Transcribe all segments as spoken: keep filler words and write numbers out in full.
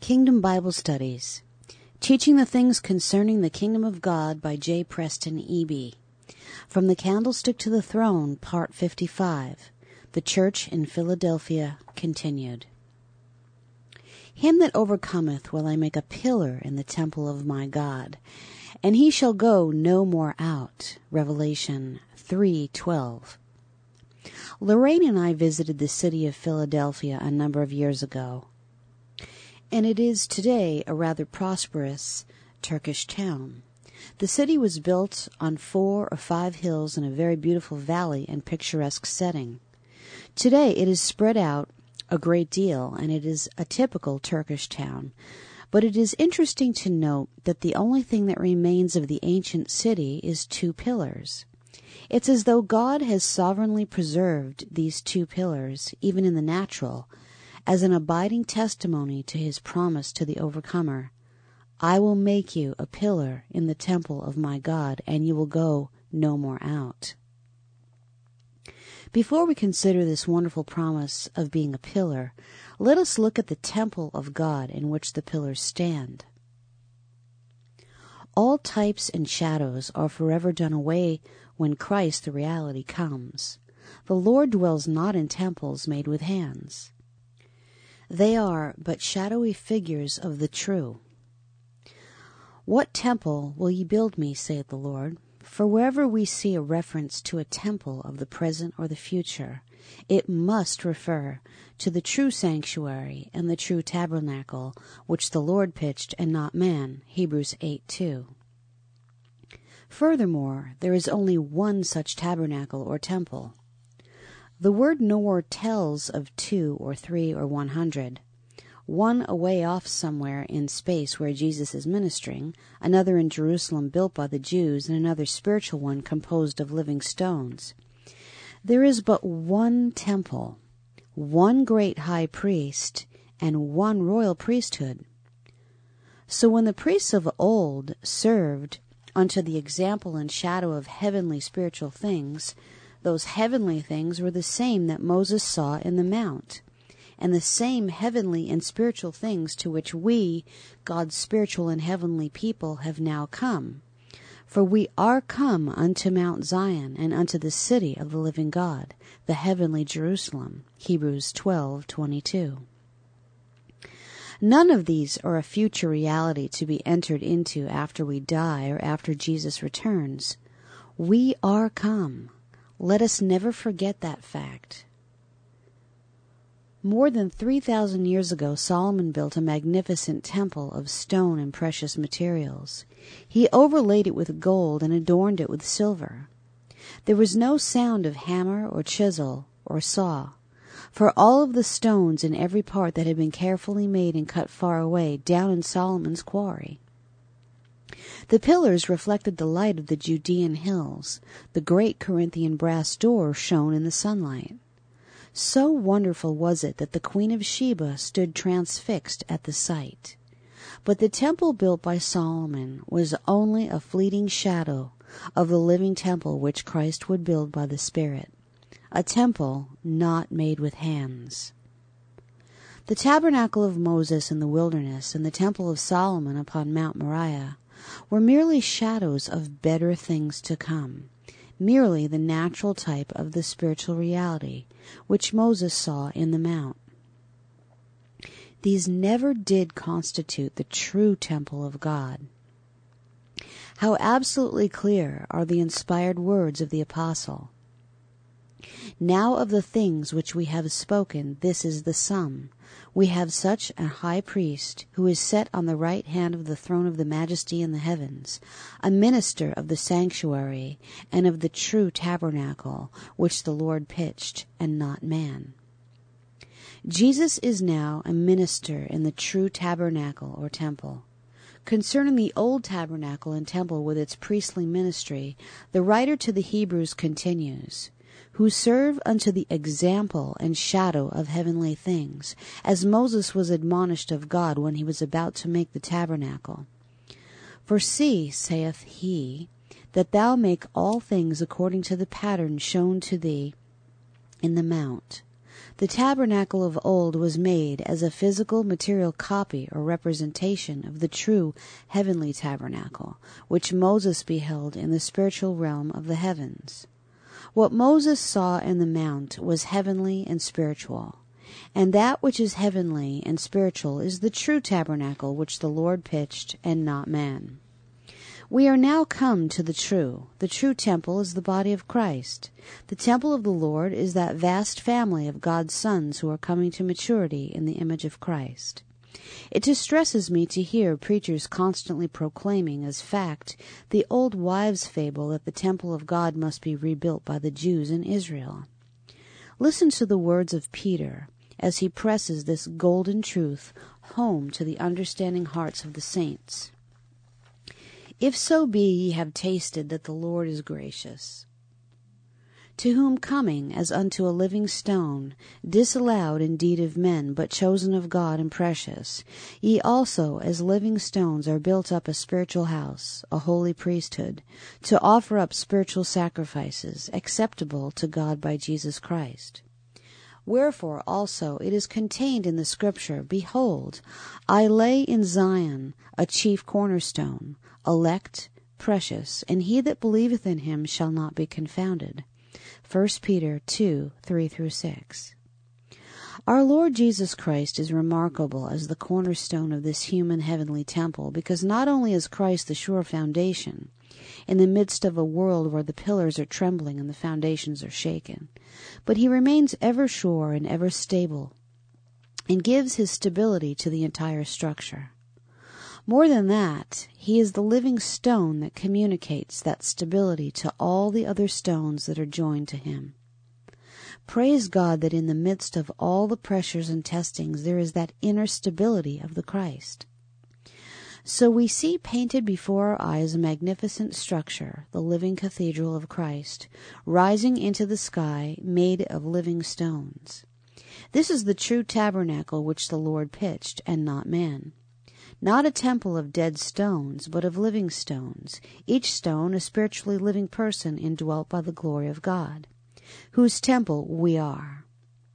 Kingdom Bible Studies, Teaching the Things Concerning the Kingdom of God by J. Preston Eby. From the Candlestick to the Throne, Part fifty-five. The Church in Philadelphia, continued. Him that overcometh will I make a pillar in the temple of my God, and he shall go no more out. Revelation three twelve. Lorraine and I visited the city of Philadelphia a number of years ago, and it is today a rather prosperous Turkish town. The city was built on four or five hills in a very beautiful valley and picturesque setting. Today it is spread out a great deal, and it is a typical Turkish town. But it is interesting to note that the only thing that remains of the ancient city is two pillars. It's as though God has sovereignly preserved these two pillars, even in the natural, as an abiding testimony to his promise to the overcomer. I will make you a pillar in the temple of my God, and you will go no more out. Before we consider this wonderful promise of being a pillar, let us look at the temple of God in which the pillars stand. All types and shadows are forever done away when Christ, the reality, comes. The Lord dwells not in temples made with hands. They are but shadowy figures of the true. What temple will ye build me, saith the Lord? For wherever we see a reference to a temple of the present or the future, it must refer to the true sanctuary and the true tabernacle, which the Lord pitched and not man, Hebrews eight two. Furthermore, there is only one such tabernacle or temple. The word nor tells of two or three or one hundred. One away off somewhere in space where Jesus is ministering, another in Jerusalem built by the Jews, and another spiritual one composed of living stones. There is but one temple, one great high priest, and one royal priesthood. So when the priests of old served unto the example and shadow of heavenly spiritual things, those heavenly things were the same that Moses saw in the mount, and the same heavenly and spiritual things to which we, God's spiritual and heavenly people, have now come. For we are come unto Mount Zion, and unto the city of the living God, the heavenly Jerusalem. Hebrews twelve twenty-two. None of these are a future reality to be entered into after we die or after Jesus returns. We are come. Let us never forget that fact. More than three thousand years ago, Solomon built a magnificent temple of stone and precious materials. He overlaid it with gold and adorned it with silver. There was no sound of hammer or chisel or saw, for all of the stones in every part that had been carefully made and cut far away down in Solomon's quarry. The pillars reflected the light of the Judean hills. The great Corinthian brass door shone in the sunlight. So wonderful was it that the Queen of Sheba stood transfixed at the sight. But the temple built by Solomon was only a fleeting shadow of the living temple which Christ would build by the Spirit, a temple not made with hands. The tabernacle of Moses in the wilderness and the temple of Solomon upon Mount Moriah were merely shadows of better things to come, merely the natural type of the spiritual reality which Moses saw in the mount. These never did constitute the true temple of God. How absolutely clear are the inspired words of the apostle. Now of the things which we have spoken, this is the sum. We have such a high priest, who is set on the right hand of the throne of the majesty in the heavens, a minister of the sanctuary and of the true tabernacle, which the Lord pitched, and not man. Jesus is now a minister in the true tabernacle or temple. Concerning the old tabernacle and temple with its priestly ministry, the writer to the Hebrews continues, who serve unto the example and shadow of heavenly things, as Moses was admonished of God when he was about to make the tabernacle. For see, saith he, that thou make all things according to the pattern shown to thee in the mount. The tabernacle of old was made as a physical material copy or representation of the true heavenly tabernacle, which Moses beheld in the spiritual realm of the heavens. What Moses saw in the mount was heavenly and spiritual, and that which is heavenly and spiritual is the true tabernacle which the Lord pitched, and not man. We are now come to the true. The true temple is the body of Christ. The temple of the Lord is that vast family of God's sons who are coming to maturity in the image of Christ. It distresses me to hear preachers constantly proclaiming as fact the old wives' fable that the temple of God must be rebuilt by the Jews in Israel. Listen to the words of Peter as he presses this golden truth home to the understanding hearts of the saints. If so be ye have tasted that the Lord is gracious, to whom coming as unto a living stone, disallowed indeed of men, but chosen of God and precious, ye also as living stones are built up a spiritual house, a holy priesthood, to offer up spiritual sacrifices, acceptable to God by Jesus Christ. Wherefore also it is contained in the Scripture, Behold, I lay in Zion a chief cornerstone, elect, precious, and he that believeth in him shall not be confounded. First Peter two, three through six. Our Lord Jesus Christ is remarkable as the cornerstone of this human heavenly temple, because not only is Christ the sure foundation, in the midst of a world where the pillars are trembling and the foundations are shaken, but he remains ever sure and ever stable, and gives his stability to the entire structure. More than that, he is the living stone that communicates that stability to all the other stones that are joined to him. Praise God that in the midst of all the pressures and testings there is that inner stability of the Christ. So we see painted before our eyes a magnificent structure, the living cathedral of Christ, rising into the sky, made of living stones. This is the true tabernacle which the Lord pitched, and not man. Not a temple of dead stones, but of living stones, each stone a spiritually living person indwelt by the glory of God, whose temple we are.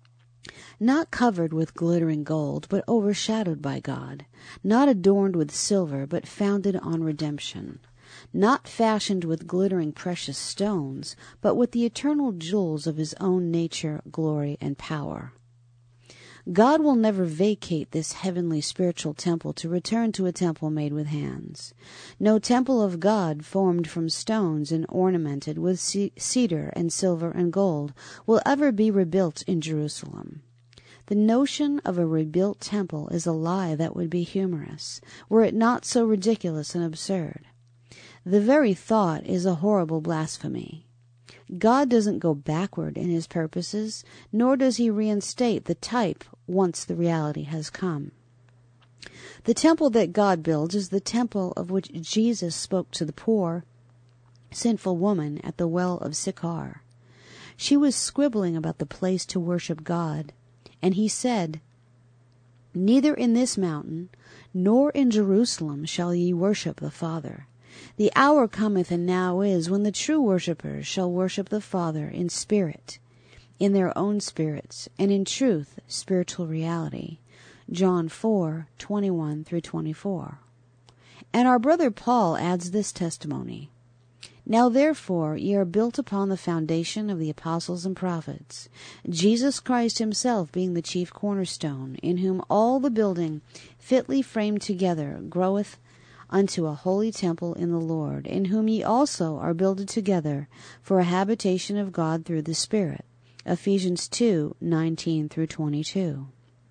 Not covered with glittering gold, but overshadowed by God. Not adorned with silver, but founded on redemption. Not fashioned with glittering precious stones, but with the eternal jewels of his own nature, glory, and power. God will never vacate this heavenly spiritual temple to return to a temple made with hands. No temple of God formed from stones and ornamented with cedar and silver and gold will ever be rebuilt in Jerusalem. The notion of a rebuilt temple is a lie that would be humorous, were it not so ridiculous and absurd. The very thought is a horrible blasphemy. God doesn't go backward in his purposes, nor does he reinstate the type once the reality has come. The temple that God builds is the temple of which Jesus spoke to the poor, sinful woman at the well of Sychar. She was squibbling about the place to worship God, and he said, Neither in this mountain, nor in Jerusalem shall ye worship the Father. The hour cometh, and now is, when the true worshippers shall worship the Father in spirit, in their own spirits, and in truth, spiritual reality. John four, twenty-one through twenty-four. And our brother Paul adds this testimony. Now therefore ye are built upon the foundation of the apostles and prophets, Jesus Christ himself being the chief cornerstone, in whom all the building fitly framed together groweth unto a holy temple in the Lord, in whom ye also are builded together for a habitation of God through the Spirit. Ephesians two, nineteen through twenty-two.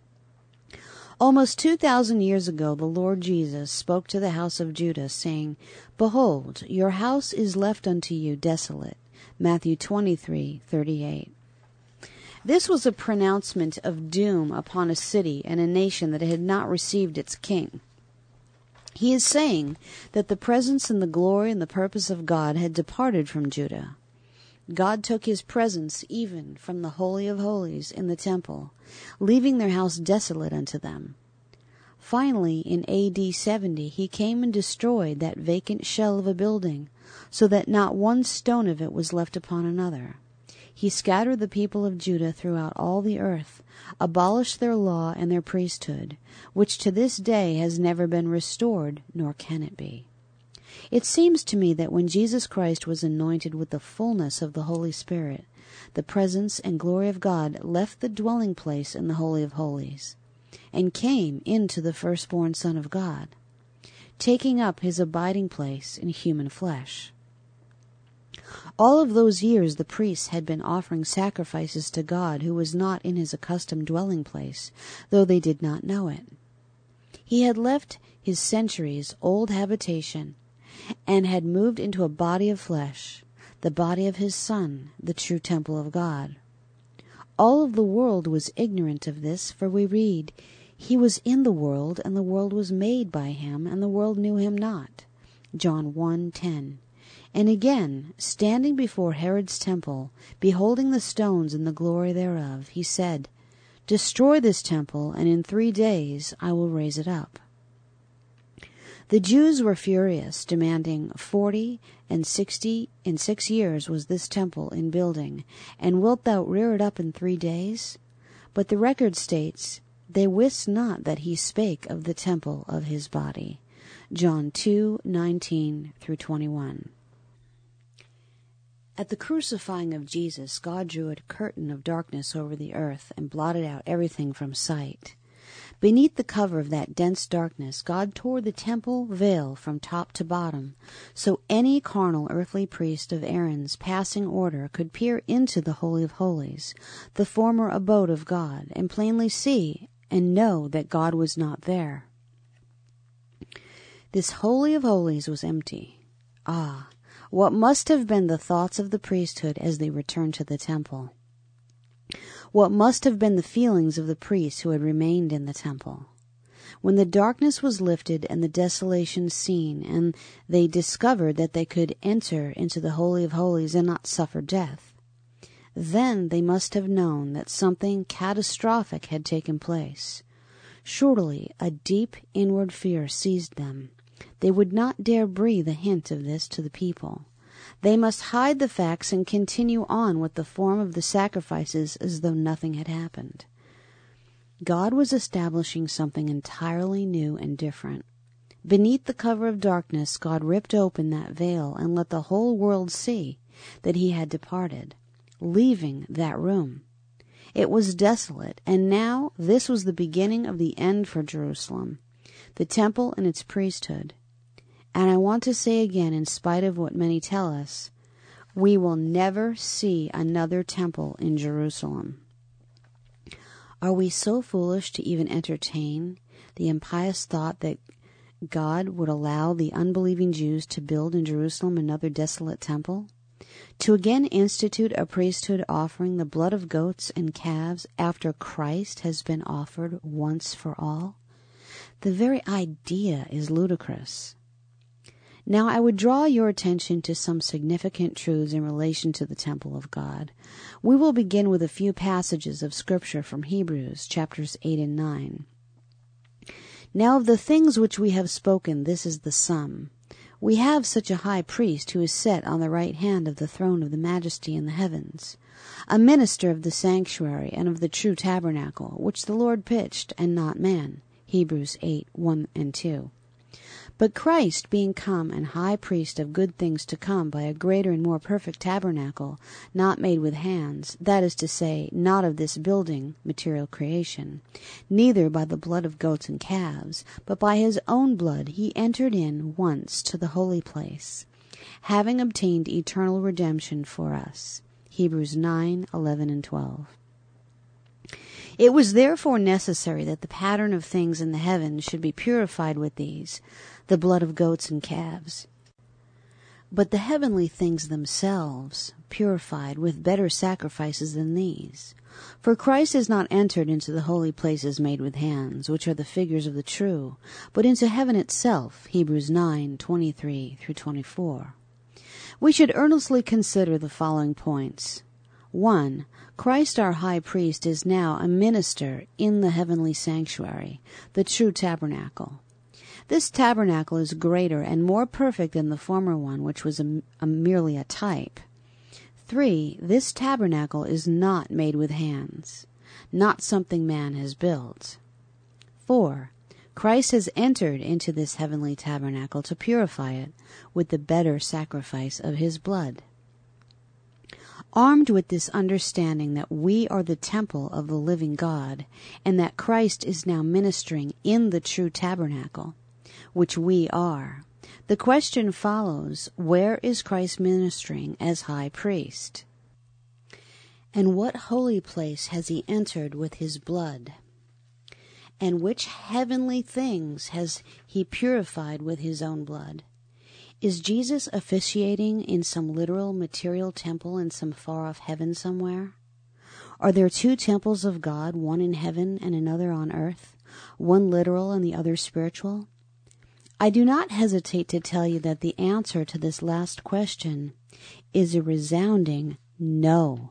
Almost two thousand years ago the Lord Jesus spoke to the house of Judah, saying, Behold, your house is left unto you desolate. Matthew twenty-three, thirty-eight. This was a pronouncement of doom upon a city and a nation that had not received its king. He is saying that the presence and the glory and the purpose of God had departed from Judah. God took his presence even from the Holy of Holies in the temple, leaving their house desolate unto them. Finally, in A D seventy, he came and destroyed that vacant shell of a building, so that not one stone of it was left upon another. He scattered the people of Judah throughout all the earth, abolished their law and their priesthood, which to this day has never been restored, nor can it be. It seems to me that when Jesus Christ was anointed with the fullness of the Holy Spirit, the presence and glory of God left the dwelling place in the Holy of Holies, and came into the firstborn Son of God, taking up his abiding place in human flesh. All of those years the priests had been offering sacrifices to God who was not in his accustomed dwelling place, though they did not know it. He had left his centuries old habitation and had moved into a body of flesh, the body of his Son, the true temple of God. All of the world was ignorant of this, for we read, "He was in the world, and the world was made by him, and the world knew him not." John one ten. And again, standing before Herod's temple, beholding the stones and the glory thereof, he said, "Destroy this temple, and in three days I will raise it up." The Jews were furious, demanding, Forty and sixty and six years was this temple in building, and wilt thou rear it up in three days? But the record states, "They wist not that he spake of the temple of his body." John two nineteen through twenty-one. At the crucifying of Jesus, God drew a curtain of darkness over the earth and blotted out everything from sight. Beneath the cover of that dense darkness, God tore the temple veil from top to bottom, so any carnal earthly priest of Aaron's passing order could peer into the Holy of Holies, the former abode of God, and plainly see and know that God was not there. This Holy of Holies was empty. Ah, what must have been the thoughts of the priesthood as they returned to the temple? What must have been the feelings of the priests who had remained in the temple? When the darkness was lifted and the desolation seen, and they discovered that they could enter into the Holy of Holies and not suffer death, then they must have known that something catastrophic had taken place. Surely a deep inward fear seized them. They would not dare breathe a hint of this to the people. They must hide the facts and continue on with the form of the sacrifices as though nothing had happened. God was establishing something entirely new and different. Beneath the cover of darkness, God ripped open that veil and let the whole world see that he had departed, leaving that room. It was desolate, and now this was the beginning of the end for Jerusalem, the temple and its priesthood. And I want to say again, in spite of what many tell us, we will never see another temple in Jerusalem. Are we so foolish to even entertain the impious thought that God would allow the unbelieving Jews to build in Jerusalem another desolate temple? To again institute a priesthood offering the blood of goats and calves after Christ has been offered once for all? The very idea is ludicrous. Now I would draw your attention to some significant truths in relation to the temple of God. We will begin with a few passages of Scripture from Hebrews, chapters eight and nine. Now of the things which we have spoken, this is the sum. We have such a high priest who is set on the right hand of the throne of the majesty in the heavens, a minister of the sanctuary and of the true tabernacle, which the Lord pitched, and not man. Hebrews eight, one and two. But Christ, being come and high priest of good things to come by a greater and more perfect tabernacle, not made with hands, that is to say, not of this building, material creation, neither by the blood of goats and calves, but by his own blood he entered in once to the holy place, having obtained eternal redemption for us. Hebrews nine, eleven and twelve. It was therefore necessary that the pattern of things in the heavens should be purified with these, the blood of goats and calves. But the heavenly things themselves purified with better sacrifices than these. For Christ has not entered into the holy places made with hands, which are the figures of the true, but into heaven itself. Hebrews nine, twenty-three through twenty-four. We should earnestly consider the following points. One, Christ our high priest is now a minister in the heavenly sanctuary, the true tabernacle. This tabernacle is greater and more perfect than the former one, which was a, a merely a type. Three, this tabernacle is not made with hands, not something man has built. Four, Christ has entered into this heavenly tabernacle to purify it with the better sacrifice of his blood. Armed with this understanding that we are the temple of the living God, and that Christ is now ministering in the true tabernacle, which we are, the question follows, where is Christ ministering as high priest? And what holy place has he entered with his blood? And which heavenly things has he purified with his own blood? Is Jesus officiating in some literal material temple in some far-off heaven somewhere? Are there two temples of God, one in heaven and another on earth, one literal and the other spiritual? I do not hesitate to tell you that the answer to this last question is a resounding no.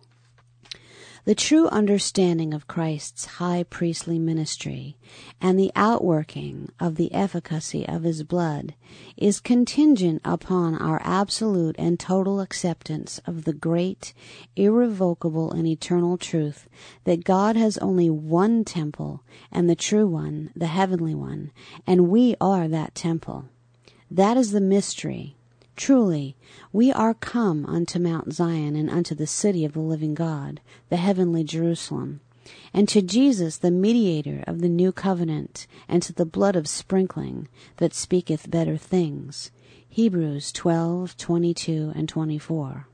The true understanding of Christ's high priestly ministry and the outworking of the efficacy of his blood is contingent upon our absolute and total acceptance of the great, irrevocable, and eternal truth that God has only one temple, and the true one, the heavenly one, and we are that temple. That is the mystery. Truly, we are come unto Mount Zion and unto the city of the living God, the heavenly Jerusalem, and to Jesus, the mediator of the new covenant, and to the blood of sprinkling that speaketh better things. Hebrews twelve, twenty-two and twenty-four.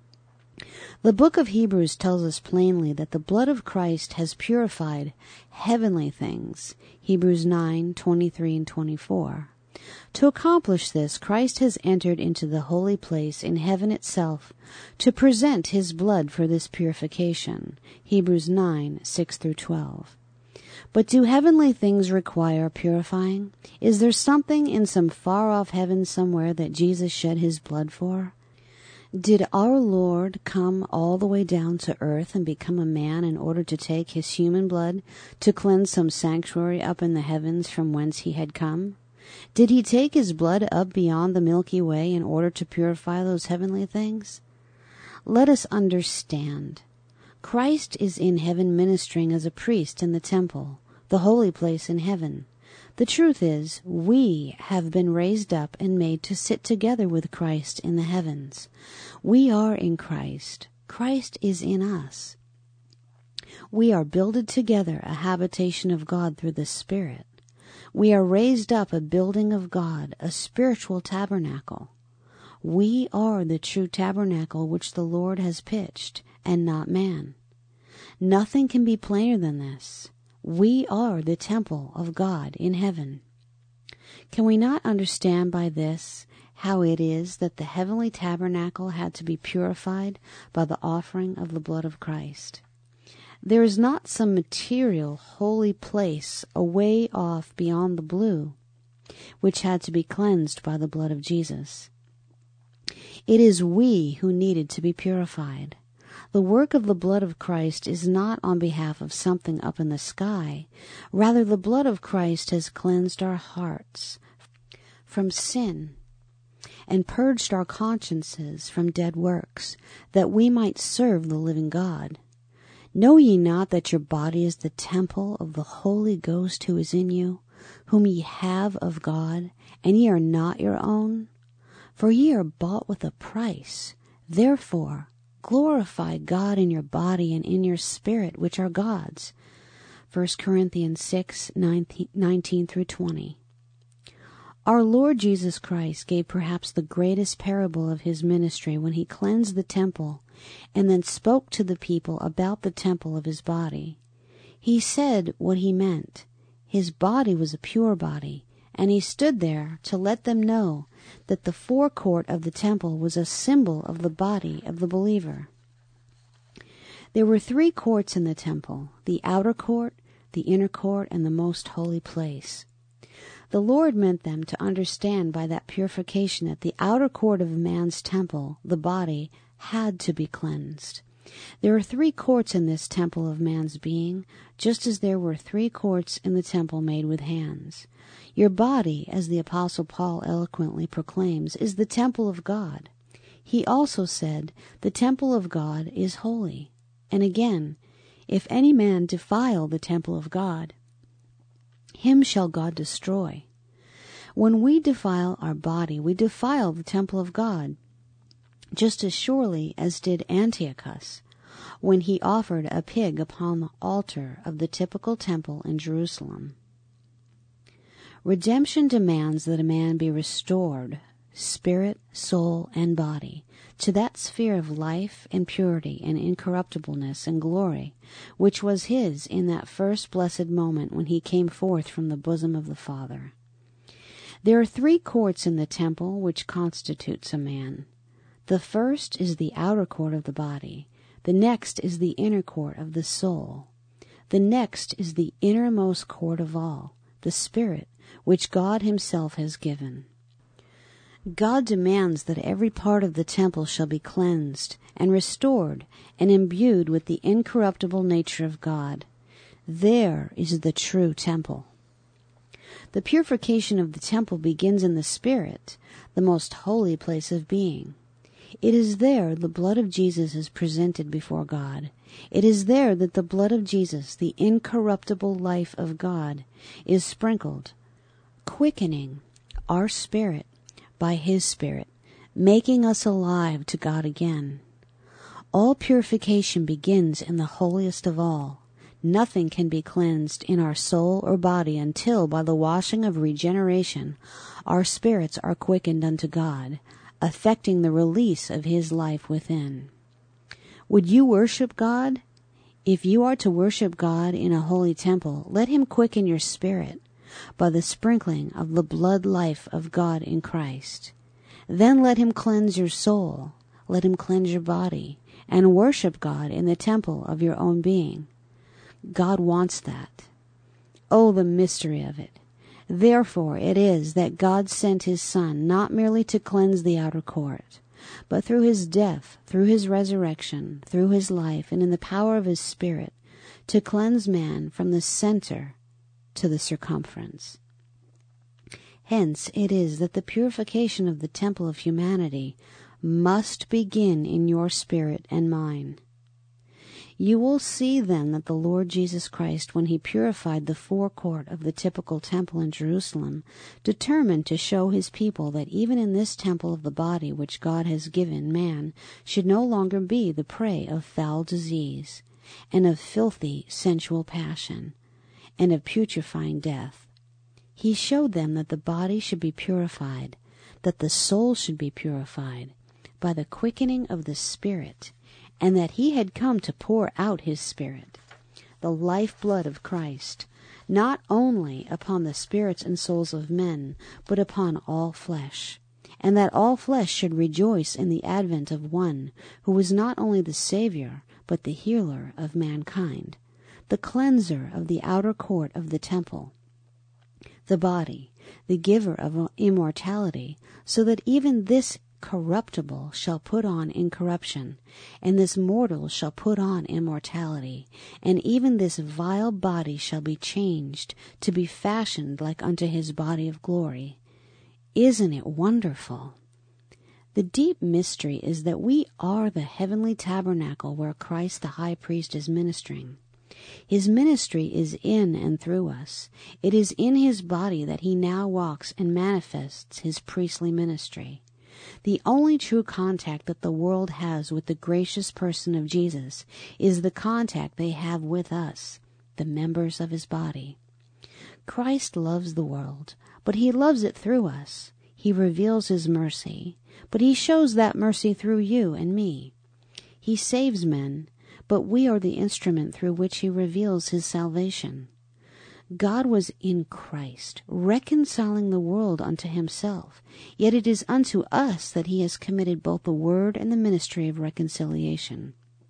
The book of Hebrews tells us plainly that the blood of Christ has purified heavenly things. Hebrews nine, twenty-three and twenty-four. To accomplish this, Christ has entered into the holy place in heaven itself to present his blood for this purification. Hebrews nine, six through twelve. But do heavenly things require purifying? Is there something in some far-off heaven somewhere that Jesus shed his blood for? Did our Lord come all the way down to earth and become a man in order to take his human blood to cleanse some sanctuary up in the heavens from whence he had come? Did he take his blood up beyond the Milky Way in order to purify those heavenly things? Let us understand. Christ is in heaven ministering as a priest in the temple, the holy place in heaven. The truth is, we have been raised up and made to sit together with Christ in the heavens. We are in Christ. Christ is in us. We are builded together a habitation of God through the Spirit. We are raised up a building of God, a spiritual tabernacle. We are the true tabernacle which the Lord has pitched, and not man. Nothing can be plainer than this. We are the temple of God in heaven. Can we not understand by this how it is that the heavenly tabernacle had to be purified by the offering of the blood of Christ? There is not some material holy place away off beyond the blue, which had to be cleansed by the blood of Jesus. It is we who needed to be purified. The work of the blood of Christ is not on behalf of something up in the sky. Rather, the blood of Christ has cleansed our hearts from sin and purged our consciences from dead works, that we might serve the living God. Know ye not that your body is the temple of the Holy Ghost who is in you, whom ye have of God, and ye are not your own? For ye are bought with a price. Therefore glorify God in your body and in your spirit, which are God's. First Corinthians six, nineteen through twenty. Our Lord Jesus Christ gave perhaps the greatest parable of his ministry when he cleansed the temple and then spoke to the people about the temple of his body. He said what he meant. His body was a pure body, and he stood there to let them know that the forecourt of the temple was a symbol of the body of the believer. There were three courts in the temple, the outer court, the inner court, and the most holy place. The Lord meant them to understand by that purification that the outer court of man's temple, the body, had to be cleansed. There are three courts in this temple of man's being, just as there were three courts in the temple made with hands. Your body, as the Apostle Paul eloquently proclaims, is the temple of God. He also said, "The temple of God is holy." And again, "If any man defile the temple of God, him shall God destroy." When we defile our body, we defile the temple of God, just as surely as did Antiochus, when he offered a pig upon the altar of the typical temple in Jerusalem. Redemption demands that a man be restored, spirit, soul, and body, to that sphere of life and purity and incorruptibleness and glory which was his in that first blessed moment when he came forth from the bosom of the Father. There are three courts in the temple which constitutes a man. The first is the outer court of the body. The next is the inner court of the soul. The next is the innermost court of all, the spirit, which God himself has given. God demands that every part of the temple shall be cleansed and restored and imbued with the incorruptible nature of God. There is the true temple. The purification of the temple begins in the spirit, the most holy place of being. It is there the blood of Jesus is presented before God. It is there that the blood of Jesus, the incorruptible life of God, is sprinkled, quickening our spirit by his Spirit, making us alive to God again. All purification begins in the holiest of all. Nothing can be cleansed in our soul or body until, by the washing of regeneration, our spirits are quickened unto God, effecting the release of his life within. Would you worship God? If you are to worship God in a holy temple, let him quicken your spirit by the sprinkling of the blood life of God in Christ. Then let him cleanse your soul, let him cleanse your body, and worship God in the temple of your own being. God wants that. Oh, the mystery of it. Therefore it is that God sent his Son not merely to cleanse the outer court, but through his death, through his resurrection, through his life, and in the power of his Spirit, to cleanse man from the center to the circumference. Hence it is that the purification of the temple of humanity must begin in your spirit and mine. You will see then that the Lord Jesus Christ, when he purified the forecourt of the typical temple in Jerusalem, determined to show his people that even in this temple of the body which God has given man should no longer be the prey of foul disease, and of filthy sensual passion, and of putrefying death. He showed them that the body should be purified, that the soul should be purified, by the quickening of the Spirit, and that he had come to pour out his Spirit, the lifeblood of Christ, not only upon the spirits and souls of men, but upon all flesh, and that all flesh should rejoice in the advent of one who was not only the Savior, but the healer of mankind, the cleanser of the outer court of the temple, the body, the giver of immortality, so that even this corruptible shall put on incorruption, and this mortal shall put on immortality, and even this vile body shall be changed to be fashioned like unto his body of glory. Isn't it wonderful? The deep mystery is that we are the heavenly tabernacle where Christ the high priest is ministering. His ministry is in and through us. It is in his body that he now walks and manifests his priestly ministry. The only true contact that the world has with the gracious person of Jesus is the contact they have with us, the members of his body. Christ loves the world, but he loves it through us. He reveals his mercy, but he shows that mercy through you and me. He saves men, but we are the instrument through which he reveals his salvation. God was in Christ, reconciling the world unto himself, yet it is unto us that he has committed both the word and the ministry of reconciliation.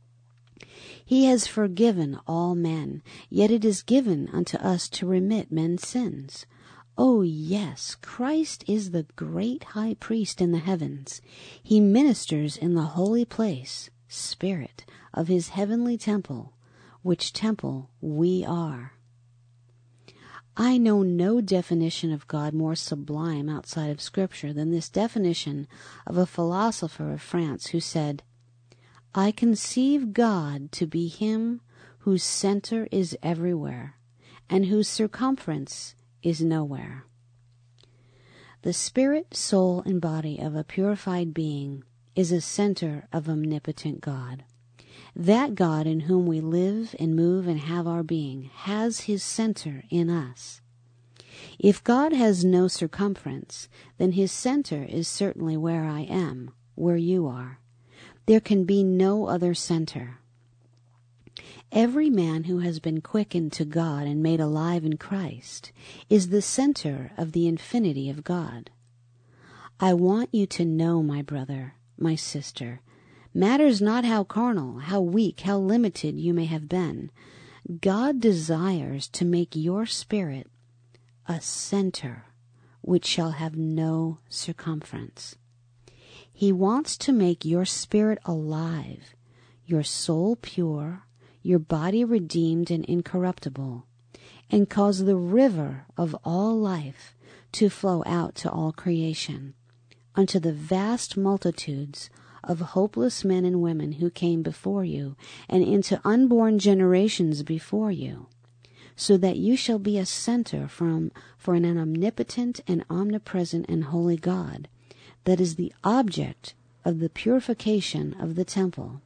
He has forgiven all men, yet it is given unto us to remit men's sins. Oh, yes, Christ is the great high priest in the heavens. He ministers in the holy place, Spirit, of his heavenly temple, which temple we are. I know no definition of God more sublime outside of Scripture than this definition of a philosopher of France who said, "I conceive God to be him whose center is everywhere, and whose circumference is nowhere." The spirit, soul, and body of a purified being is a center of omnipotent God. That God in whom we live and move and have our being has his center in us. If God has no circumference, then his center is certainly where I am, where you are. There can be no other center. Every man who has been quickened to God and made alive in Christ is the center of the infinity of God. I want you to know, my brother, my sister, matters not how carnal, how weak, how limited you may have been, God desires to make your spirit a center which shall have no circumference. He wants to make your spirit alive, your soul pure, your body redeemed and incorruptible, and cause the river of all life to flow out to all creation, unto the vast multitudes of hopeless men and women who came before you, and into unborn generations before you, so that you shall be a center from, for an omnipotent and omnipresent and holy God, that is the object of the purification of the temple.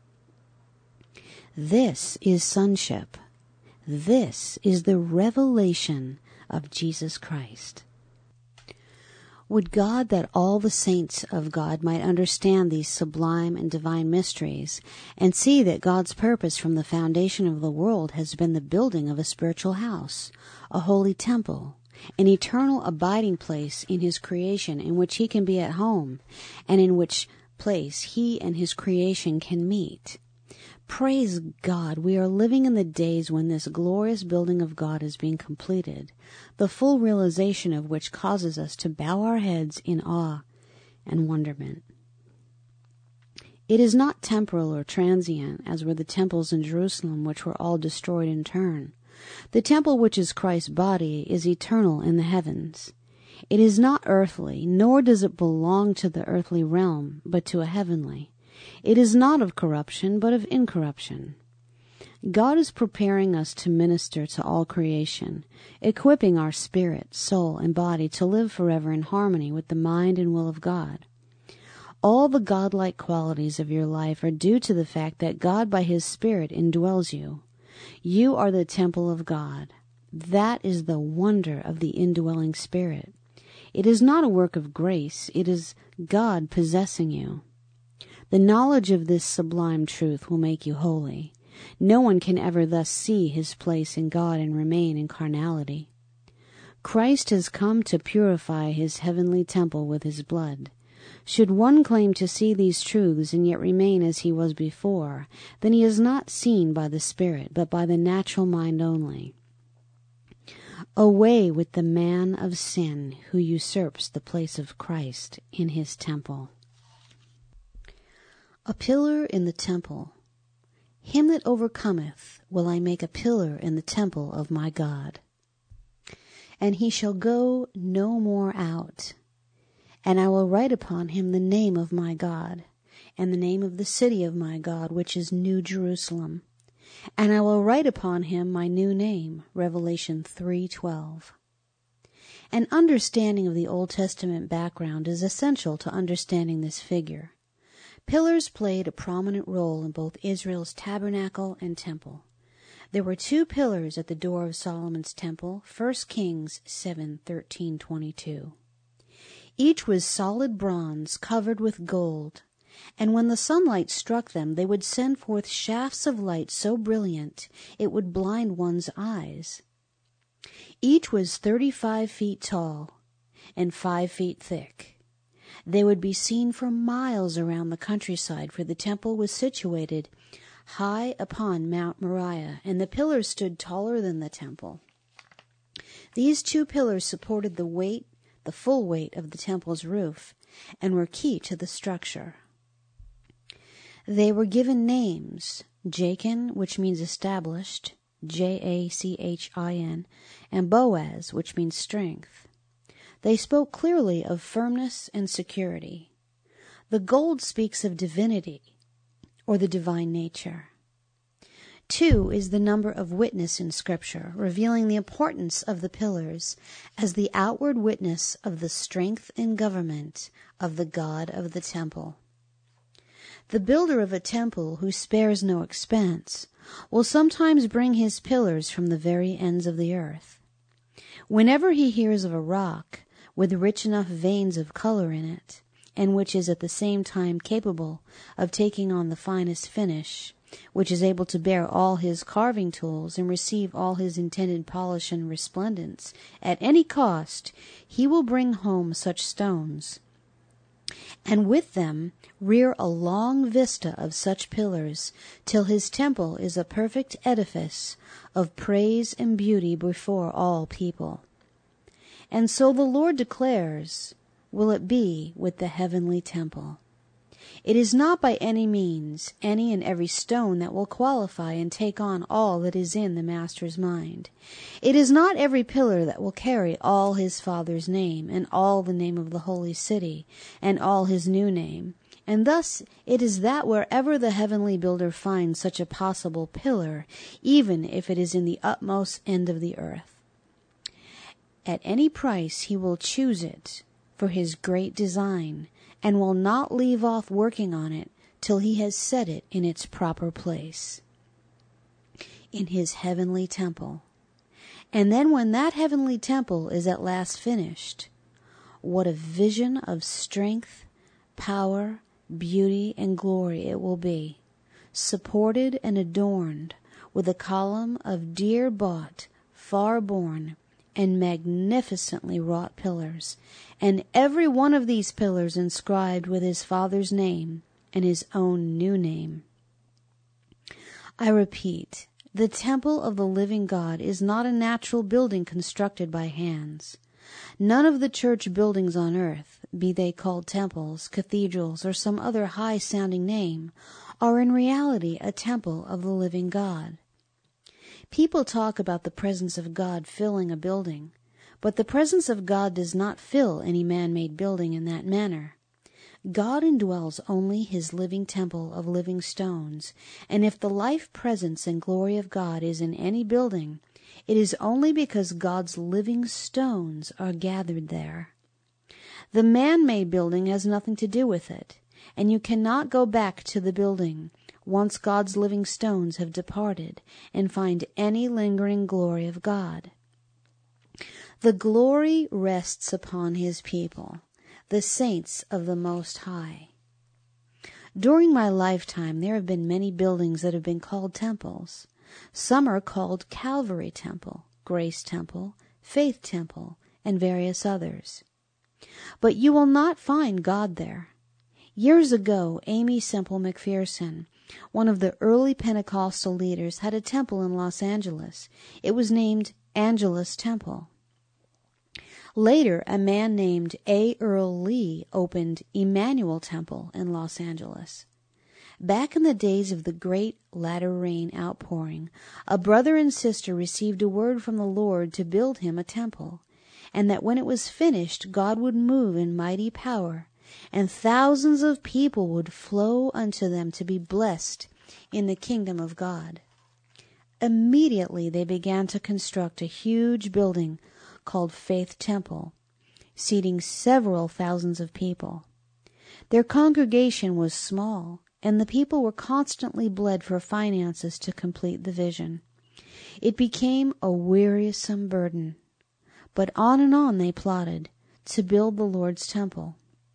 This is sonship. This is the revelation of Jesus Christ. Would God that all the saints of God might understand these sublime and divine mysteries, and see that God's purpose from the foundation of the world has been the building of a spiritual house, a holy temple, an eternal abiding place in his creation in which he can be at home, and in which place he and his creation can meet. Praise God, we are living in the days when this glorious building of God is being completed, the full realization of which causes us to bow our heads in awe and wonderment. It is not temporal or transient, as were the temples in Jerusalem, which were all destroyed in turn. The temple which is Christ's body is eternal in the heavens. It is not earthly, nor does it belong to the earthly realm, but to a heavenly. It is not of corruption, but of incorruption. God is preparing us to minister to all creation, equipping our spirit, soul, and body to live forever in harmony with the mind and will of God. All the godlike qualities of your life are due to the fact that God by his Spirit indwells you. You are the temple of God. That is the wonder of the indwelling Spirit. It is not a work of grace. It is God possessing you. The knowledge of this sublime truth will make you holy. No one can ever thus see his place in God and remain in carnality. Christ has come to purify his heavenly temple with his blood. Should one claim to see these truths and yet remain as he was before, then he is not seen by the Spirit, but by the natural mind only. Away with the man of sin who usurps the place of Christ in his temple. A pillar in the temple. Him that overcometh will I make a pillar in the temple of my God. And he shall go no more out. And I will write upon him the name of my God, and the name of the city of my God, which is New Jerusalem. And I will write upon him my new name. Revelation three twelve. An understanding of the Old Testament background is essential to understanding this figure. Pillars played a prominent role in both Israel's tabernacle and temple. There were two pillars at the door of Solomon's temple, First Kings seven thirteen twenty-two. Each was solid bronze covered with gold, and when the sunlight struck them, they would send forth shafts of light so brilliant it would blind one's eyes. Each was thirty-five feet tall and five feet thick. They would be seen for miles around the countryside, for the temple was situated high upon Mount Moriah, and the pillars stood taller than the temple. These two pillars supported the weight, the full weight of the temple's roof, and were key to the structure. They were given names, Jachin, which means established, J A C H I N, and Boaz, which means strength. They spoke clearly of firmness and security. The gold speaks of divinity, or the divine nature. Two is the number of witness in Scripture, revealing the importance of the pillars as the outward witness of the strength and government of the God of the temple. The builder of a temple who spares no expense will sometimes bring his pillars from the very ends of the earth. Whenever he hears of a rock with rich enough veins of color in it, and which is at the same time capable of taking on the finest finish, which is able to bear all his carving tools and receive all his intended polish and resplendence at any cost, he will bring home such stones, and with them rear a long vista of such pillars, till his temple is a perfect edifice of praise and beauty before all people. And so the Lord declares, will it be with the heavenly temple. It is not by any means any and every stone that will qualify and take on all that is in the Master's mind. It is not every pillar that will carry all his Father's name, and all the name of the holy city, and all his new name. And thus it is that wherever the heavenly builder finds such a possible pillar, even if it is in the utmost end of the earth, at any price he will choose it for his great design, and will not leave off working on it till he has set it in its proper place, in his heavenly temple. And then when that heavenly temple is at last finished, what a vision of strength, power, beauty, and glory it will be, supported and adorned with a column of dear-bought, far-born, and magnificently wrought pillars, and every one of these pillars inscribed with his Father's name and his own new name. I repeat, the temple of the living God is not a natural building constructed by hands. None of the church buildings on earth, be they called temples, cathedrals, or some other high-sounding name, are in reality a temple of the living God. People talk about the presence of God filling a building, but the presence of God does not fill any man-made building in that manner. God indwells only his living temple of living stones, and if the life, presence, and glory of God is in any building, it is only because God's living stones are gathered there. The man-made building has nothing to do with it, and you cannot go back to the building once God's living stones have departed and find any lingering glory of God. The glory rests upon his people, the saints of the Most High. During my lifetime, there have been many buildings that have been called temples. Some are called Calvary Temple, Grace Temple, Faith Temple, and various others. But you will not find God there. Years ago, Amy Semple McPherson, one of the early Pentecostal leaders, had a temple in Los Angeles. It was named Angelus Temple. Later, a man named A. Earl Lee opened Emmanuel Temple in Los Angeles. Back in the days of the great latter rain outpouring, a brother and sister received a word from the Lord to build him a temple, and that when it was finished, God would move in mighty power, and thousands of people would flow unto them to be blessed in the kingdom of God. Immediately they began to construct a huge building called Faith Temple, seating several thousands of people. Their congregation was small, and the people were constantly bled for finances to complete the vision. It became a wearisome burden, but on and on they plodded to build the Lord's temple.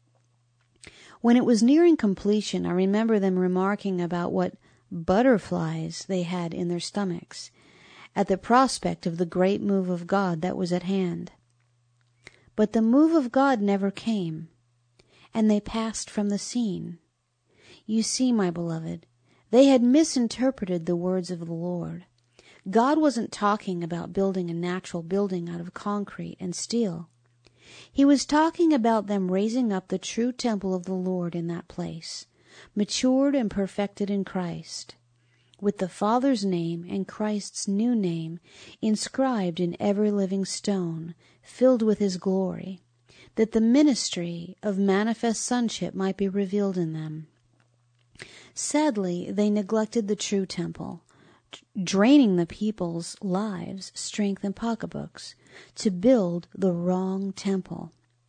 When it was nearing completion, I remember them remarking about what butterflies they had in their stomachs at the prospect of the great move of God that was at hand. But the move of God never came, and they passed from the scene. You see, my beloved, they had misinterpreted the words of the Lord. God wasn't talking about building a natural building out of concrete and steel. He was talking about them raising up the true temple of the Lord in that place, matured and perfected in Christ. with the Father's name and Christ's new name inscribed in every living stone, filled with his glory, that the ministry of manifest sonship might be revealed in them. Sadly, they neglected the true temple, draining the people's lives, strength, and pocketbooks to build the wrong temple.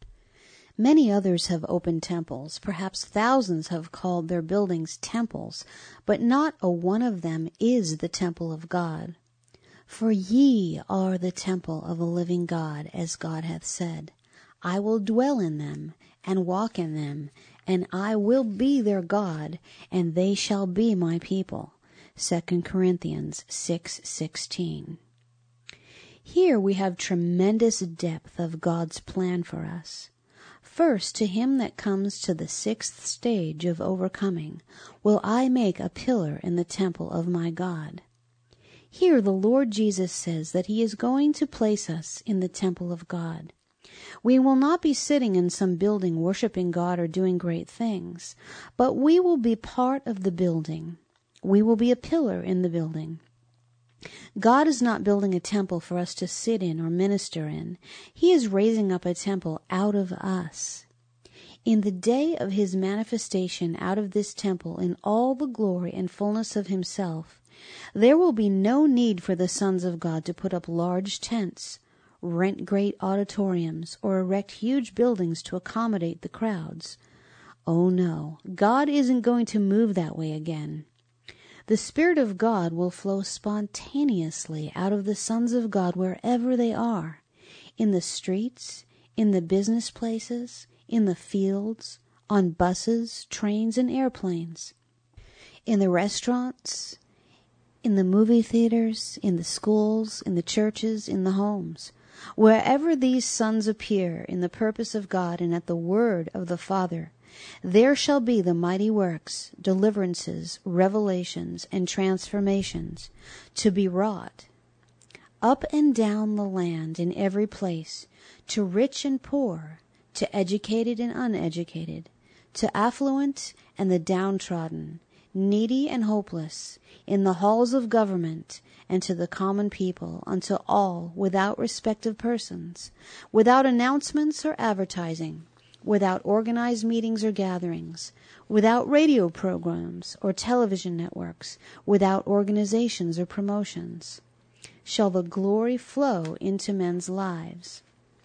Many others have opened temples. Perhaps thousands have called their buildings temples, but not a one of them is the temple of God. For ye are the temple of the living God, as God hath said, I will dwell in them, and walk in them, and I will be their God, and they shall be my people. Second Corinthians six sixteen. Here we have tremendous depth of God's plan for us. First, to him that comes to the sixth stage of overcoming, will I make a pillar in the temple of my God. Here the Lord Jesus says that he is going to place us in the temple of God. We will not be sitting in some building worshiping God or doing great things, but we will be part of the building. We will be a pillar in the building. God is not building a temple for us to sit in or minister in. He is raising up a temple out of us. In the day of his manifestation out of this temple in all the glory and fullness of himself, there will be no need for the sons of God to put up large tents, rent great auditoriums, or erect huge buildings to accommodate the crowds. Oh no, God isn't going to move that way again. The Spirit of God will flow spontaneously out of the sons of God wherever they are, in the streets, in the business places, in the fields, on buses, trains, and airplanes, in the restaurants, in the movie theaters, in the schools, in the churches, in the homes. Wherever these sons appear in the purpose of God and at the word of the Father, there shall be the mighty works, deliverances, revelations, and transformations to be wrought. Up and down the land in every place, to rich and poor, to educated and uneducated, to affluent and the downtrodden, needy and hopeless, in the halls of government, and to the common people, unto all, without respect of persons, without announcements or advertising, without organized meetings or gatherings, without radio programs or television networks, without organizations or promotions, shall the glory flow into men's lives.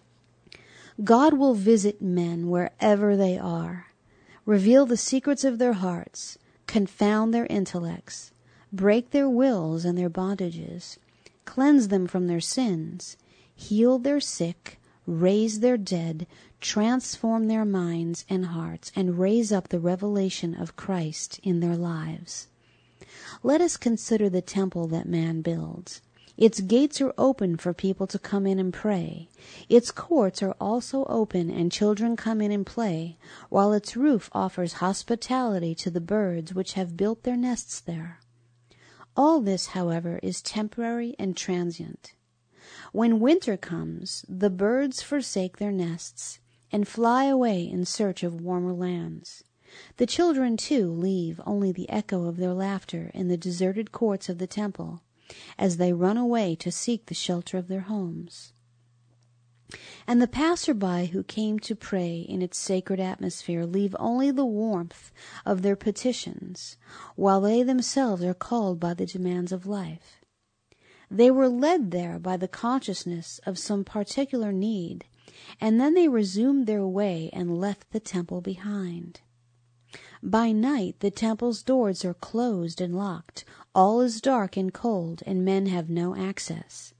God will visit men wherever they are, reveal the secrets of their hearts, confound their intellects, break their wills and their bondages, cleanse them from their sins, heal their sick, raise their dead, transform their minds and hearts, and raise up the revelation of Christ in their lives. Let us consider the temple that man builds. Its gates are open for people to come in and pray. Its courts are also open and children come in and play, while its roof offers hospitality to the birds which have built their nests there. All this, however, is temporary and transient. When winter comes, the birds forsake their nests and fly away in search of warmer lands. The children, too, leave only the echo of their laughter in the deserted courts of the temple, as they run away to seek the shelter of their homes. And the passer-by who came to pray in its sacred atmosphere leave only the warmth of their petitions, while they themselves are called by the demands of life. They were led there by the consciousness of some particular need, and then they resumed their way and left the temple behind. By night the temple's doors are closed and locked, all is dark and cold, and men have no access.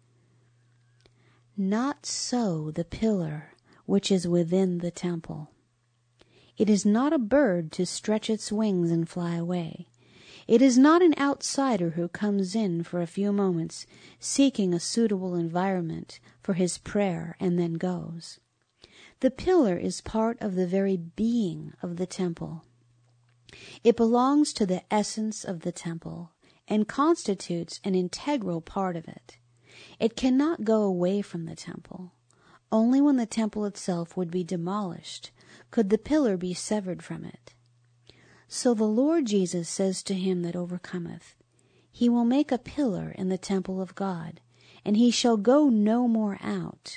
Not so the pillar which is within the temple. It is not a bird to stretch its wings and fly away. It is not an outsider who comes in for a few moments, seeking a suitable environment for his prayer and then goes. The pillar is part of the very being of the temple. It belongs to the essence of the temple and constitutes an integral part of it. It cannot go away from the temple. Only when the temple itself would be demolished could the pillar be severed from it. So the Lord Jesus says to him that overcometh, He will make a pillar in the temple of God, and he shall go no more out.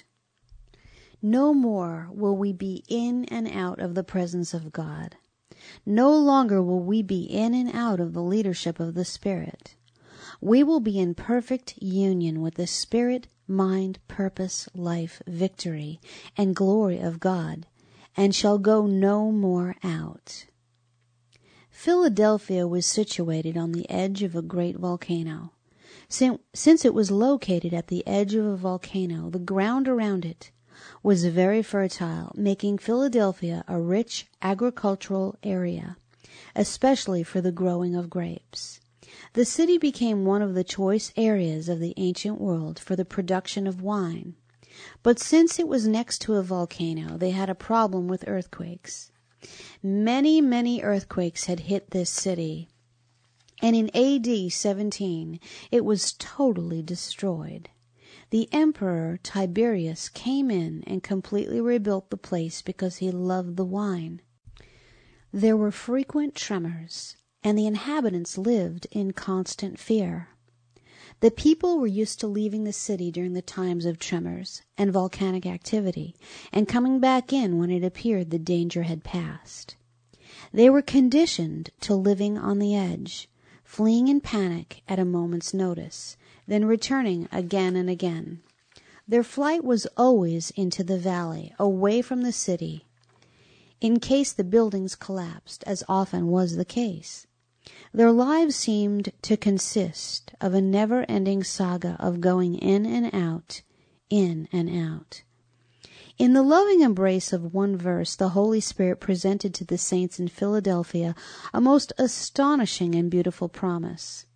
No more will we be in and out of the presence of God. No longer will we be in and out of the leadership of the Spirit. We will be in perfect union with the spirit, mind, purpose, life, victory, and glory of God, and shall go no more out. Philadelphia was situated on the edge of a great volcano. Since it was located at the edge of a volcano, the ground around it was very fertile, making Philadelphia a rich agricultural area, especially for the growing of grapes. The city became one of the choice areas of the ancient world for the production of wine. But since it was next to a volcano, they had a problem with earthquakes. Many, many earthquakes had hit this city, and in A D seventeen it was totally destroyed. The Emperor Tiberius came in and completely rebuilt the place because he loved the wine. There were frequent tremors, and the inhabitants lived in constant fear. The people were used to leaving the city during the times of tremors and volcanic activity, and coming back in when it appeared the danger had passed. They were conditioned to living on the edge, fleeing in panic at a moment's notice, then returning again and again. Their flight was always into the valley, away from the city, in case the buildings collapsed, as often was the case. Their lives seemed to consist of a never-ending saga of going in and out, in and out. In the loving embrace of one verse, the Holy Spirit presented to the saints in Philadelphia a most astonishing and beautiful promise.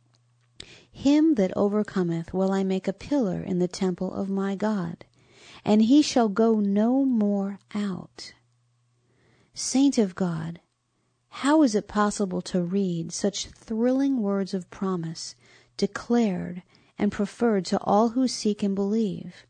Him that overcometh will I make a pillar in the temple of my God, and he shall go no more out. Saint of God, how is it possible to read such thrilling words of promise, declared and preferred to all who seek and believe?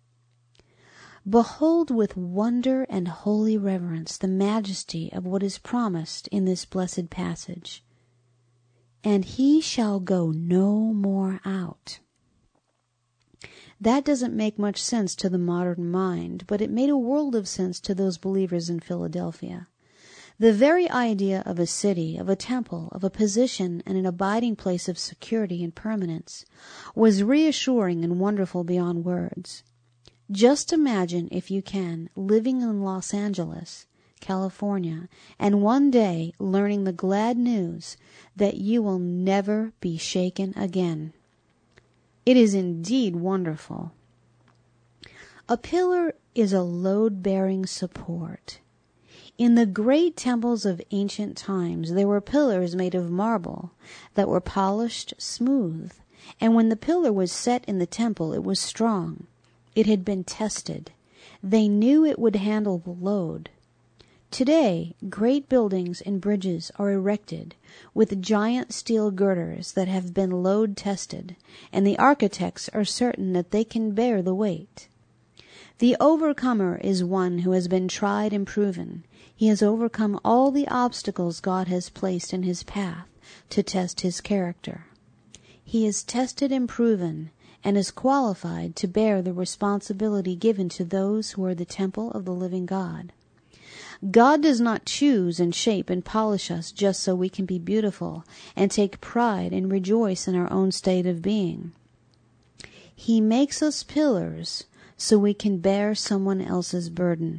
Behold with wonder and holy reverence the majesty of what is promised in this blessed passage. And he shall go no more out. That doesn't make much sense to the modern mind, but it made a world of sense to those believers in Philadelphia. The very idea of a city, of a temple, of a position, and an abiding place of security and permanence was reassuring and wonderful beyond words. Just imagine, if you can, living in Los Angeles, California, and one day learning the glad news that you will never be shaken again. It is indeed wonderful. A pillar is a load-bearing support. In the great temples of ancient times, there were pillars made of marble that were polished smooth, and when the pillar was set in the temple, it was strong. It had been tested. They knew it would handle the load. Today, great buildings and bridges are erected with giant steel girders that have been load-tested, and the architects are certain that they can bear the weight. The overcomer is one who has been tried and proven. He has overcome all the obstacles God has placed in his path to test his character. He is tested and proven, and is qualified to bear the responsibility given to those who are the temple of the living God. God does not choose and shape and polish us just so we can be beautiful and take pride and rejoice in our own state of being. He makes us pillars so we can bear someone else's burden.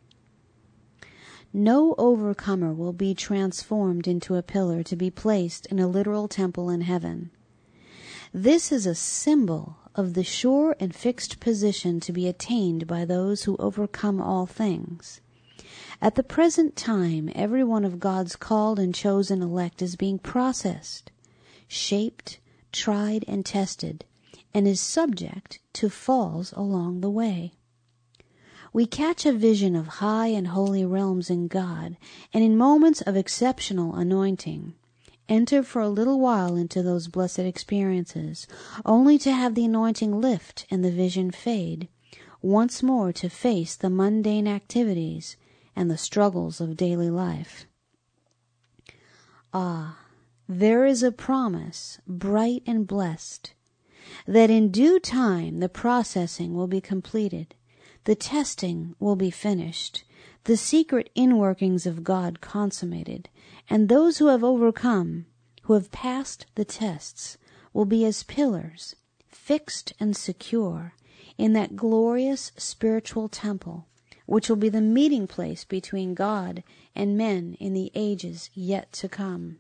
No overcomer will be transformed into a pillar to be placed in a literal temple in heaven. This is a symbol of the sure and fixed position to be attained by those who overcome all things. At the present time, every one of God's called and chosen elect is being processed, shaped, tried, and tested, and is subject to falls along the way. We catch a vision of high and holy realms in God, and in moments of exceptional anointing, enter for a little while into those blessed experiences, only to have the anointing lift and the vision fade, once more to face the mundane activities and the struggles of daily life. Ah, there is a promise, bright and blessed, that in due time the processing will be completed, the testing will be finished, the secret inworkings of God consummated, and those who have overcome, who have passed the tests, will be as pillars, fixed and secure, in that glorious spiritual temple, which will be the meeting place between God and men in the ages yet to come.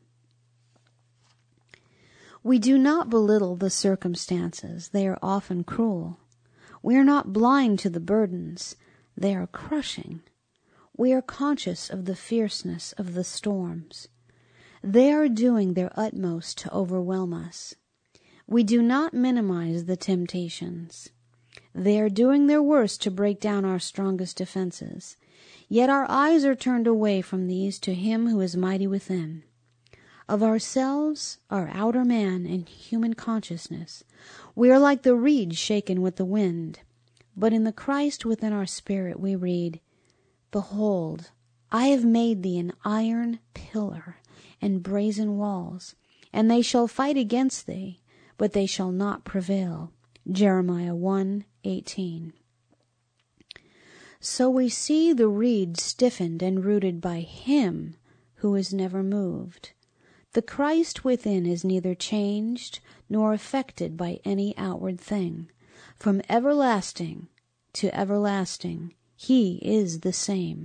We do not belittle the circumstances. They are often cruel. We are not blind to the burdens. They are crushing. We are conscious of the fierceness of the storms. They are doing their utmost to overwhelm us. We do not minimize the temptations. They are doing their worst to break down our strongest defenses. Yet our eyes are turned away from these to Him who is mighty within. Of ourselves, our outer man, and human consciousness, we are like the reed shaken with the wind. But in the Christ within our spirit we read, Behold, I have made thee an iron pillar and brazen walls, and they shall fight against thee, but they shall not prevail. Jeremiah one eighteen. So we see the reed stiffened and rooted by Him who is never moved. The Christ within is neither changed nor affected by any outward thing. From everlasting to everlasting, He is the same.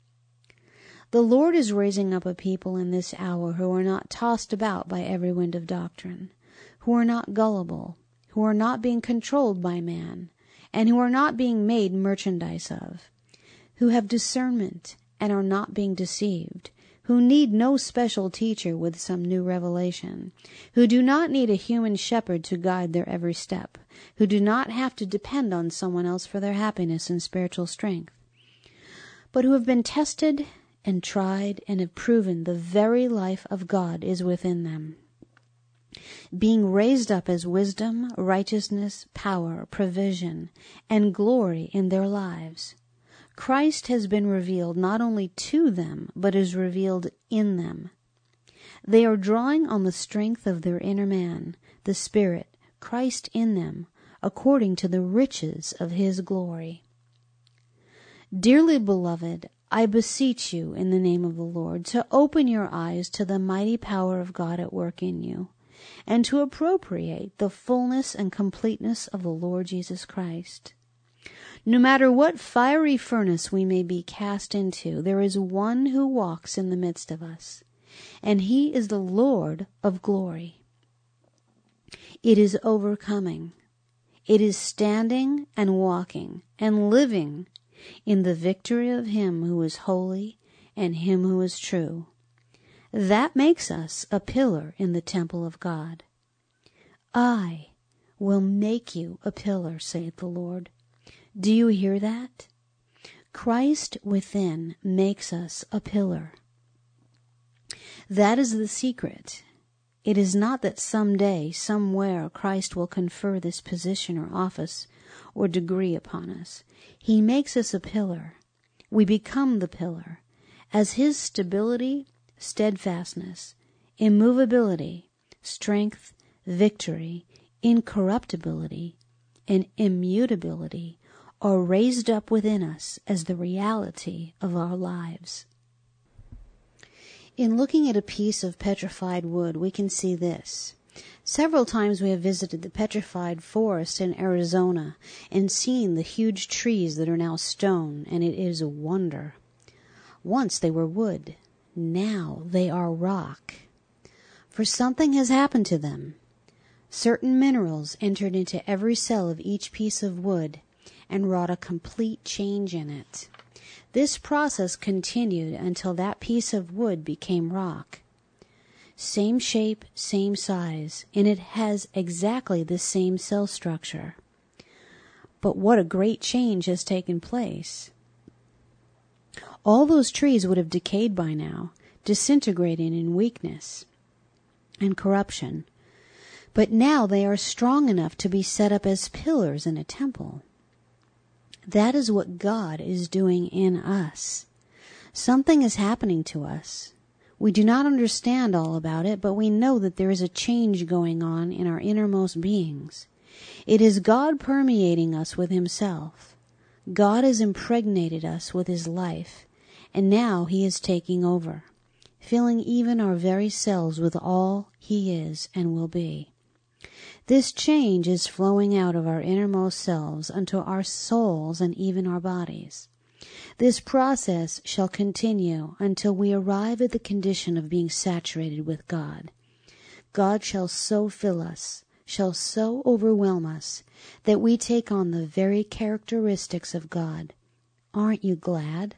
The Lord is raising up a people in this hour who are not tossed about by every wind of doctrine, who are not gullible, who are not being controlled by man, and who are not being made merchandise of, who have discernment and are not being deceived, who need no special teacher with some new revelation, who do not need a human shepherd to guide their every step, who do not have to depend on someone else for their happiness and spiritual strength, but who have been tested and tried and have proven the very life of God is within them, being raised up as wisdom, righteousness, power, provision, and glory in their lives. Christ has been revealed not only to them, but is revealed in them. They are drawing on the strength of their inner man, the Spirit, Christ in them, according to the riches of His glory. Dearly beloved, I beseech you in the name of the Lord to open your eyes to the mighty power of God at work in you, and to appropriate the fullness and completeness of the Lord Jesus Christ. No matter what fiery furnace we may be cast into, there is one who walks in the midst of us, and He is the Lord of glory. It is overcoming. It is standing and walking and living in the victory of Him who is holy and Him who is true. That makes us a pillar in the temple of God. I will make you a pillar, saith the Lord. Do you hear that? Christ within makes us a pillar. That is the secret. It is not that someday, somewhere, Christ will confer this position or office or degree upon us. He makes us a pillar. We become the pillar. As His stability, steadfastness, immovability, strength, victory, incorruptibility, and immutability are raised up within us as the reality of our lives. In looking at a piece of petrified wood, we can see this. Several times we have visited the petrified forest in Arizona and seen the huge trees that are now stone, and it is a wonder. Once they were wood. Now they are rock. For something has happened to them. Certain minerals entered into every cell of each piece of wood and wrought a complete change in it. This process continued until that piece of wood became rock. Same shape, same size, and it has exactly the same cell structure. But what a great change has taken place. All those trees would have decayed by now, disintegrating in weakness and corruption. But now they are strong enough to be set up as pillars in a temple. That is what God is doing in us. Something is happening to us. We do not understand all about it, but we know that there is a change going on in our innermost beings. It is God permeating us with himself. God has impregnated us with his life, and now he is taking over, filling even our very cells with all he is and will be. This change is flowing out of our innermost selves unto our souls and even our bodies. This process shall continue until we arrive at the condition of being saturated with God. God shall so fill us, shall so overwhelm us, that we take on the very characteristics of God. Aren't you glad?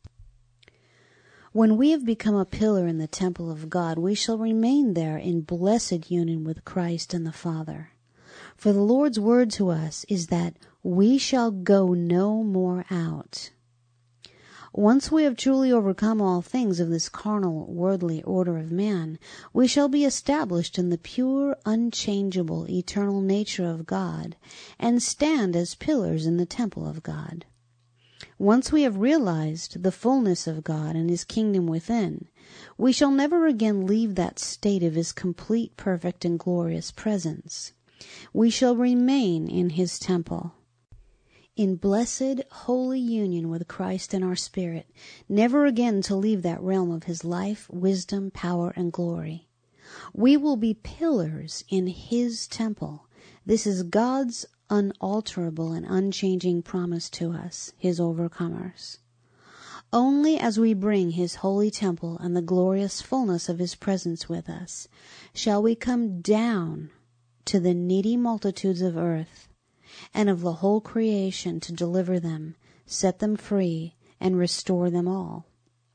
When we have become a pillar in the temple of God, we shall remain there in blessed union with Christ and the Father. For the Lord's word to us is that we shall go no more out. Once we have truly overcome all things of this carnal, worldly order of man, we shall be established in the pure, unchangeable, eternal nature of God, and stand as pillars in the temple of God. Once we have realized the fullness of God and his kingdom within, we shall never again leave that state of his complete, perfect, and glorious presence. We shall remain in his temple, in blessed, holy union with Christ in our spirit, never again to leave that realm of his life, wisdom, power, and glory. We will be pillars in his temple. This is God's unalterable and unchanging promise to us, his overcomers. Only as we bring his holy temple and the glorious fullness of his presence with us shall we come down to the needy multitudes of earth and of the whole creation to deliver them, set them free, and restore them all.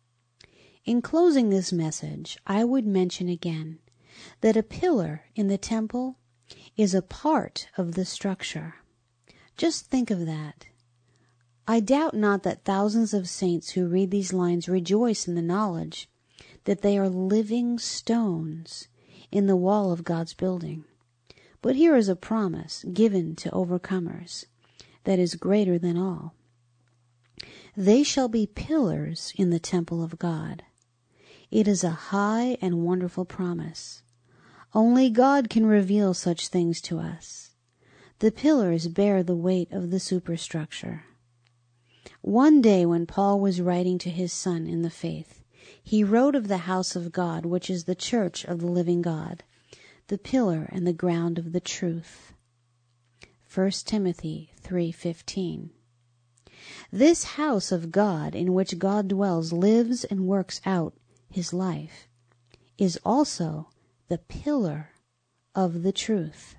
In closing this message, I would mention again that a pillar in the temple is a part of the structure. Just think of that. I doubt not that thousands of saints who read these lines rejoice in the knowledge that they are living stones in the wall of God's building. But here is a promise given to overcomers that is greater than all. They shall be pillars in the temple of God. It is a high and wonderful promise. Only God can reveal such things to us. The pillars bear the weight of the superstructure. One day when Paul was writing to his son in the faith, he wrote of the house of God, which is the church of the living God, the pillar and the ground of the truth. First Timothy three fifteen. This house of God in which God dwells, lives, and works out his life, is also the pillar of the truth.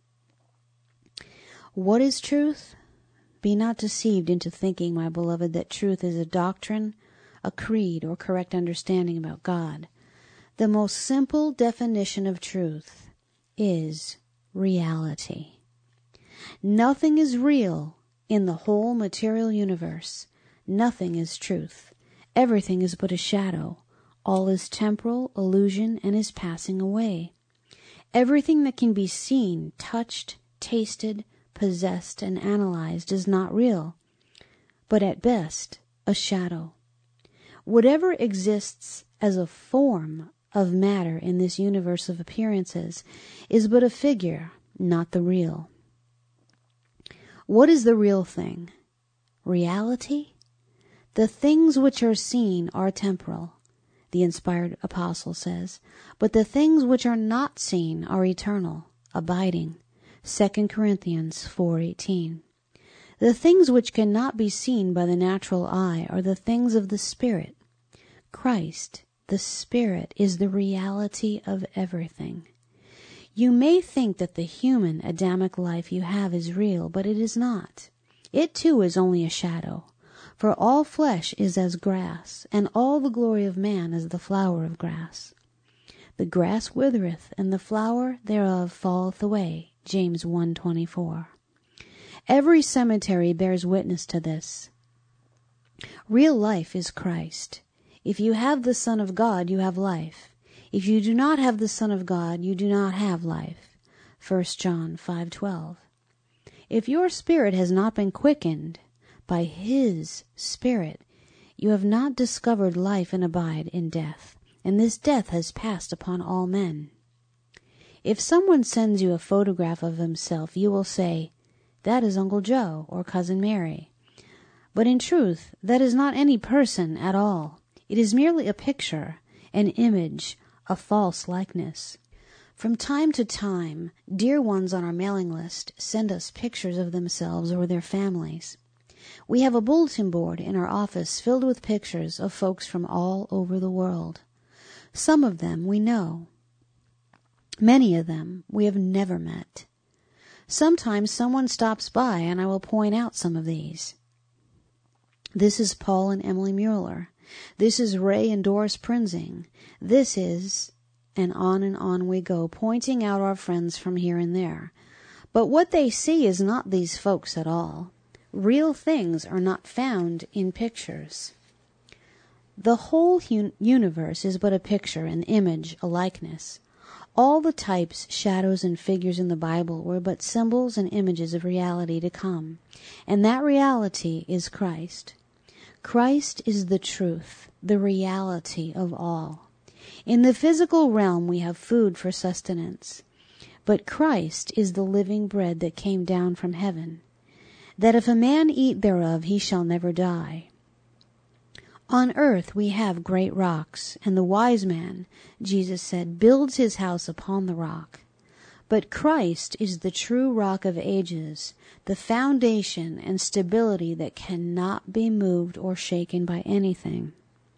What is truth? Be not deceived into thinking, my beloved, that truth is a doctrine, a creed, or correct understanding about God. The most simple definition of truth is reality. Nothing is real in the whole material universe. Nothing is truth. Everything is but a shadow. All is temporal, illusion, and is passing away. Everything that can be seen, touched, tasted, possessed, and analyzed is not real, but at best a shadow. Whatever exists as a form of matter in this universe of appearances is but a figure, not the real. What is the real thing? Reality? The things which are seen are temporal, the inspired apostle says, but the things which are not seen are eternal, abiding. Second Corinthians four eighteen. The things which cannot be seen by the natural eye are the things of the Spirit. Christ, the Spirit, is the reality of everything. You may think that the human Adamic life you have is real, but it is not. It too is only a shadow. For all flesh is as grass, and all the glory of man as the flower of grass. The grass withereth, and the flower thereof falleth away. James one twenty-four. Every cemetery bears witness to this. Real life is Christ. If you have the Son of God, you have life. If you do not have the Son of God, you do not have life. First John five twelve. If your spirit has not been quickened by his Spirit, you have not discovered life and abide in death. and this death has passed upon all men. If someone sends you a photograph of himself, you will say, "That is Uncle Joe or Cousin Mary." But in truth, that is not any person at all. It is merely a picture, an image, a false likeness. From time to time, dear ones on our mailing list send us pictures of themselves or their families. We have a bulletin board in our office filled with pictures of folks from all over the world. Some of them we know. Many of them we have never met. Sometimes someone stops by and I will point out some of these. This is Paul and Emily Mueller. This is Ray and Doris Prinzing. This is... And on and on we go, pointing out our friends from here and there. But what they see is not these folks at all. Real things are not found in pictures. The whole un- universe is but a picture, an image, a likeness. All the types, shadows, and figures in the Bible were but symbols and images of reality to come. And that reality is Christ. Christ is the truth, the reality of all. In the physical realm we have food for sustenance, but Christ is the living bread that came down from heaven, that if a man eat thereof he shall never die. On earth we have great rocks, and the wise man, Jesus said, builds his house upon the rock. But Christ is the true rock of ages, the foundation and stability that cannot be moved or shaken by anything.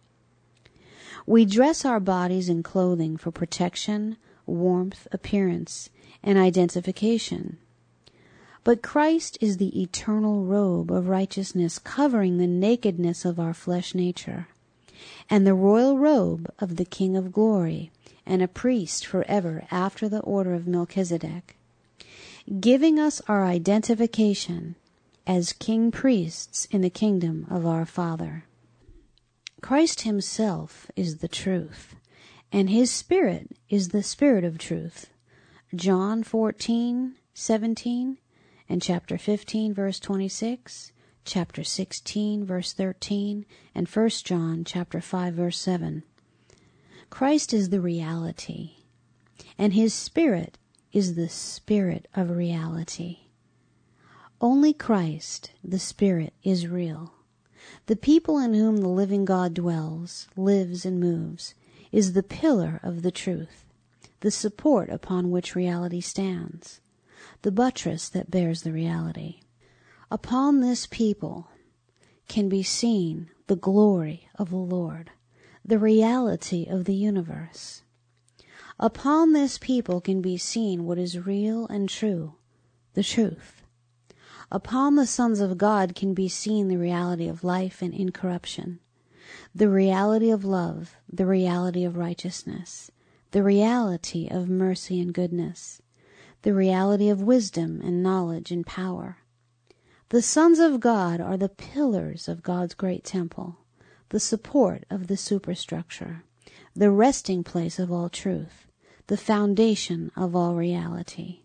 We dress our bodies in clothing for protection, warmth, appearance, and identification. But Christ is the eternal robe of righteousness covering the nakedness of our flesh nature, and the royal robe of the King of glory, and a priest forever after the order of Melchizedek, giving us our identification as king priests in the kingdom of our Father. Christ himself is the truth, and his Spirit is the Spirit of truth. John fourteen seventeen, and chapter fifteen, verse twenty-six, chapter sixteen, verse thirteen, and First John chapter five, verse seven. Christ is the reality, and his Spirit is the Spirit of reality. Only Christ, the Spirit, is real. The people in whom the living God dwells, lives, and moves, is the pillar of the truth, the support upon which reality stands, the buttress that bears the reality. Upon this people can be seen the glory of the Lord, the reality of the universe. Upon this people can be seen what is real and true, the truth. Upon the sons of God can be seen the reality of life and incorruption, the reality of love, the reality of righteousness, the reality of mercy and goodness, the reality of wisdom and knowledge and power. The sons of God are the pillars of God's great temple, the support of the superstructure, the resting place of all truth, the foundation of all reality.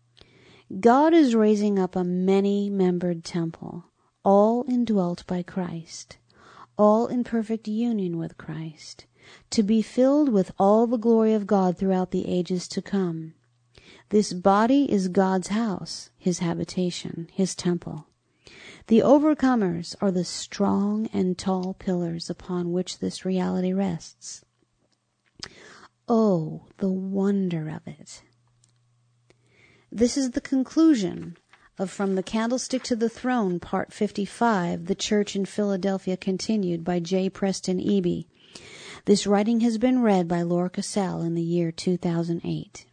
God is raising up a many-membered temple, all indwelt by Christ, all in perfect union with Christ, to be filled with all the glory of God throughout the ages to come. This body is God's house, his habitation, his temple. The overcomers are the strong and tall pillars upon which this reality rests. Oh, the wonder of it! This is the conclusion of From the Candlestick to the Throne, Part fifty-five, The Church in Philadelphia Continued, by J. Preston Eby. This writing has been read by Laura Cassell in the year two thousand eight.